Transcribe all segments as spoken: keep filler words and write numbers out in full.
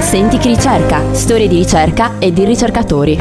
Senti chi ricerca, storie di ricerca e di ricercatori.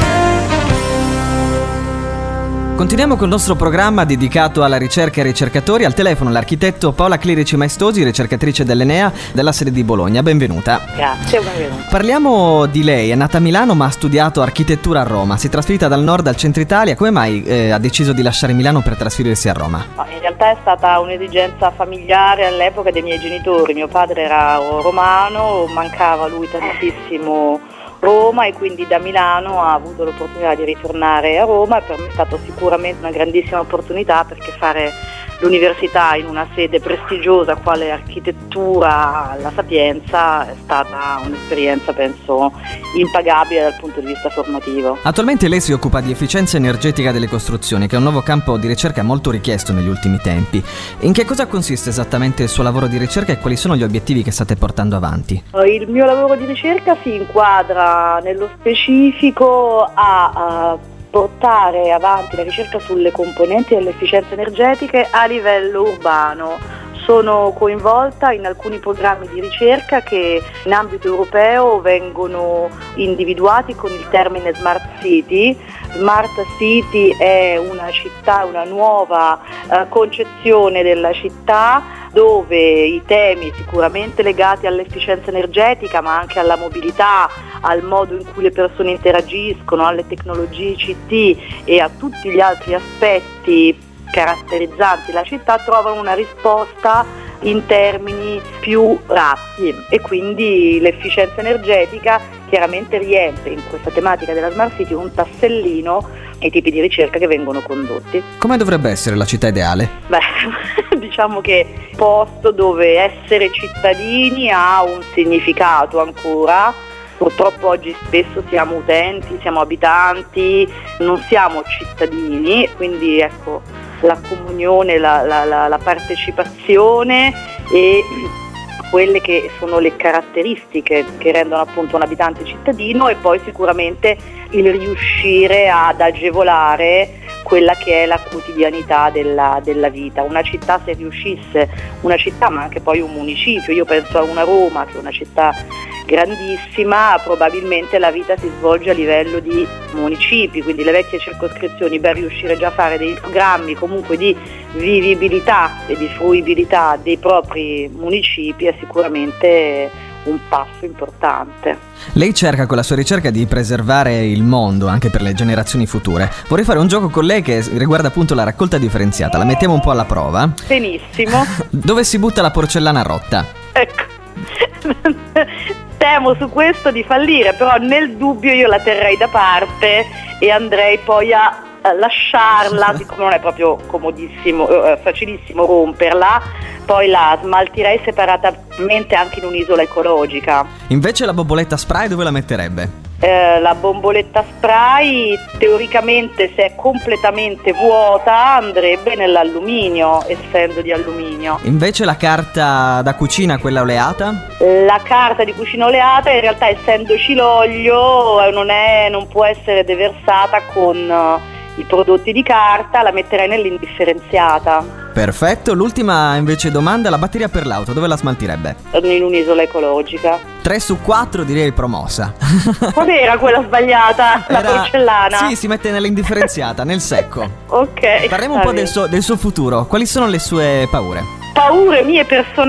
Continuiamo col nostro programma dedicato alla ricerca e ai ricercatori. Al telefono l'architetto Paola Clerici Maestosi, ricercatrice dell'Enea della sede di Bologna. Benvenuta. Grazie, benvenuta. Parliamo di lei. È nata a Milano ma ha studiato architettura a Roma. Si è trasferita dal nord al centro Italia. Come mai eh, ha deciso di lasciare Milano per trasferirsi a Roma? No, in realtà è stata un'esigenza familiare all'epoca dei miei genitori. Mio padre era romano, mancava a lui tantissimo Roma e quindi da Milano ha avuto l'opportunità di ritornare a Roma e per me è stata sicuramente una grandissima opportunità, perché fare l'università in una sede prestigiosa quale architettura alla Sapienza è stata un'esperienza, penso, impagabile dal punto di vista formativo. Attualmente lei si occupa di efficienza energetica delle costruzioni, che è un nuovo campo di ricerca molto richiesto negli ultimi tempi. In che cosa consiste esattamente il suo lavoro di ricerca e quali sono gli obiettivi che state portando avanti? Il mio lavoro di ricerca si inquadra nello specifico a, a portare avanti la ricerca sulle componenti delle efficienze energetiche a livello urbano. Sono coinvolta in alcuni programmi di ricerca che in ambito europeo vengono individuati con il termine Smart City. Smart City è una città, una nuova eh, concezione della città, dove i temi sicuramente legati all'efficienza energetica, ma anche alla mobilità, al modo in cui le persone interagiscono, alle tecnologie I C T e a tutti gli altri aspetti caratterizzanti la città, trovano una risposta in termini più rapidi, e quindi l'efficienza energetica chiaramente riempie in questa tematica della Smart City un tassellino ai tipi di ricerca che vengono condotti. Come dovrebbe essere la città ideale? Beh, diciamo che posto dove essere cittadini ha un significato ancora. Purtroppo oggi spesso siamo utenti, siamo abitanti, non siamo cittadini, quindi ecco la comunione, la, la, la, la partecipazione e quelle che sono le caratteristiche che rendono appunto un abitante cittadino, e poi sicuramente il riuscire ad agevolare quella che è la quotidianità della, della vita. Una città, se riuscisse, una città ma anche poi un municipio, io penso a una Roma che è una città grandissima, probabilmente la vita si svolge a livello di municipi, quindi le vecchie circoscrizioni, per riuscire già a fare dei programmi comunque di vivibilità e di fruibilità dei propri municipi è sicuramente un passo importante. Lei cerca con la sua ricerca di preservare il mondo anche per le generazioni future. Vorrei fare un gioco con lei che riguarda appunto la raccolta differenziata. La mettiamo un po' alla prova. Benissimo. Dove si butta la porcellana rotta? Ecco. Temo su questo di fallire, però nel dubbio io la terrei da parte e andrei poi a lasciarla, siccome non è proprio comodissimo, eh, facilissimo romperla, poi la smaltirei separatamente anche in un'isola ecologica. Invece la bomboletta spray dove la metterebbe? Eh, la bomboletta spray teoricamente, se è completamente vuota, andrebbe nell'alluminio, essendo di alluminio. Invece la carta da cucina, quella oleata? La carta di cucina oleata in realtà, essendoci l'olio, non, è, non può essere deversata con uh, i prodotti di carta, la metterei nell'indifferenziata. Perfetto, l'ultima invece domanda, la batteria per l'auto dove la smaltirebbe? In un'isola ecologica. tre su quattro direi promossa. Qual era quella sbagliata? La Era... porcellana? Sì, si mette nell'indifferenziata, nel secco. Ok. Parliamo un po' del suo, del suo futuro. Quali sono le sue paure? Paure mie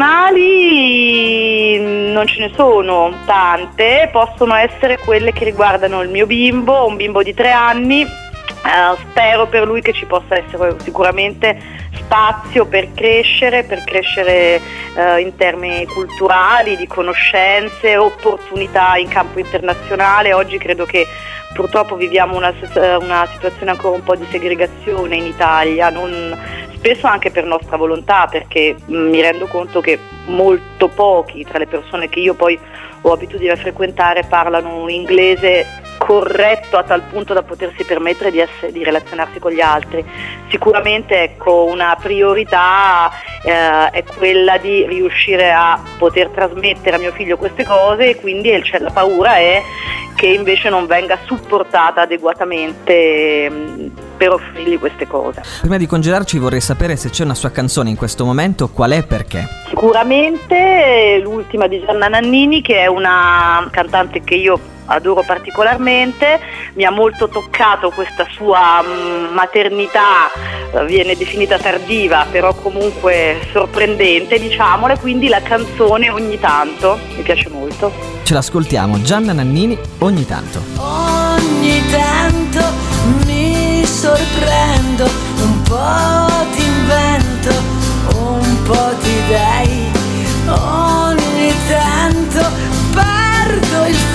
personali non ce ne sono tante, possono essere quelle che riguardano il mio bimbo, un bimbo di tre anni. Uh, spero per lui che ci possa essere sicuramente spazio per crescere, per crescere uh, in termini culturali, di conoscenze, opportunità in campo internazionale. Oggi credo che purtroppo viviamo una, una situazione ancora un po' di segregazione in Italia, non, spesso anche per nostra volontà, perché mh, mi rendo conto che molto pochi tra le persone che io poi ho abitudine a frequentare parlano un inglese corretto a tal punto da potersi permettere di, essere, di relazionarsi con gli altri. Sicuramente ecco, una priorità eh, è quella di riuscire a poter trasmettere a mio figlio queste cose, e quindi cioè, la paura è che invece non venga supportata adeguatamente mh, per offrirgli queste cose. Prima di congedarci vorrei sapere se c'è una sua canzone in questo momento, qual è e perché? Sicuramente l'ultima di Gianna Nannini, che è una cantante che io adoro particolarmente, mi ha molto toccato questa sua mh, maternità, eh, viene definita tardiva, però comunque sorprendente, diciamole, quindi la canzone Ogni tanto mi piace molto. Ce l'ascoltiamo, Gianna Nannini, Ogni tanto. Ogni tanto mi sorprendo, un po' ti invento, un po' ti dai, ogni tanto perdo il